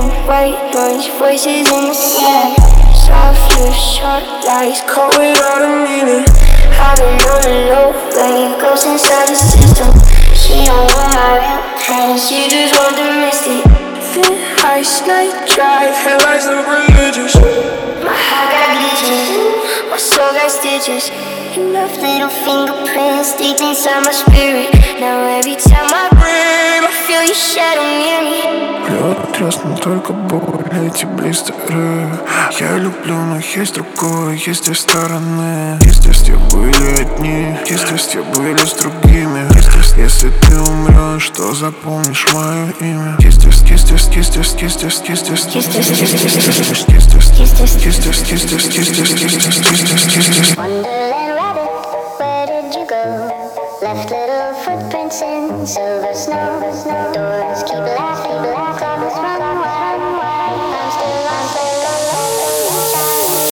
and white noise, voices in the sand. Soft lips, sharp lies, caught with all the meaning. I've been on the low, like ghosts inside the system. She don't want my real pain, she just want the mystic. Thin ice, night drive, headlights look religious. My heart got glitches, my soul got stitches. Enough little fingerprints sticks inside my spirit. Now every time I breathe, I feel your shadow near me. Лед тряснул только боль, эти блистеры. Я люблю, но есть другое, есть две стороны. Есть те были одни, есть те были с другими. Если ты умрешь, то запомнишь мое имя. Wonderland rabbit, where did you go? Left little footprints in silver snow. Doors keep laughing.